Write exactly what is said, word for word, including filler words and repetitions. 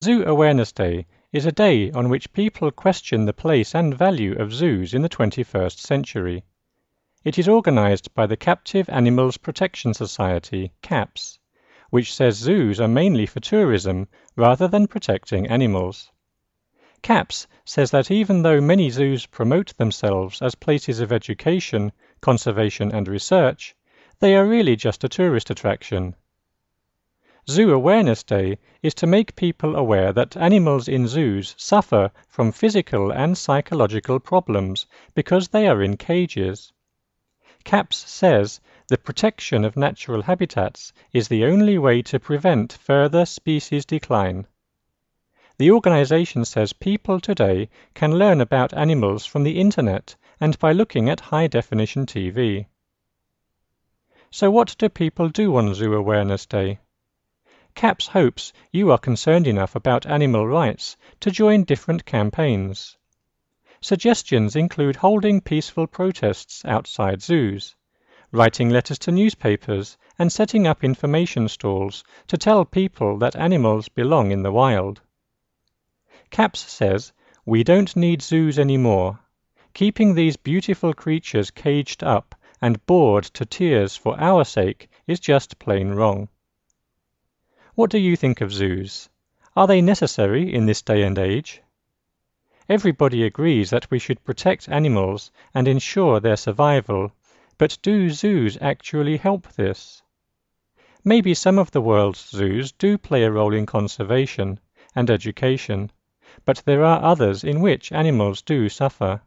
Zoo Awareness Day is a day on which people question the place and value of zoos in the twenty-first century. It is organized by the Captive Animals Protection Society, CAPS, which says zoos are mainly for tourism rather than protecting animals. CAPS says that even though many zoos promote themselves as places of education, conservation and research, they are really just a tourist attraction. Zoo Awareness Day is to make people aware that animals in zoos suffer from physical and psychological problems because they are in cages. CAPS says the protection of natural habitats is the only way to prevent further species decline. The organization says people today can learn about animals from the internet and by looking at high-definition T V. So what do people do on Zoo Awareness Day? CAPS hopes you are concerned enough about animal rights to join different campaigns. Suggestions include holding peaceful protests outside zoos, writing letters to newspapers, and setting up information stalls to tell people that animals belong in the wild. CAPS says, "We don't need zoos anymore. Keeping these beautiful creatures caged up and bored to tears for our sake is just plain wrong." What do you think of zoos? Are they necessary in this day and age? Everybody agrees that we should protect animals and ensure their survival, but do zoos actually help this? Maybe some of the world's zoos do play a role in conservation and education, but there are others in which animals do suffer.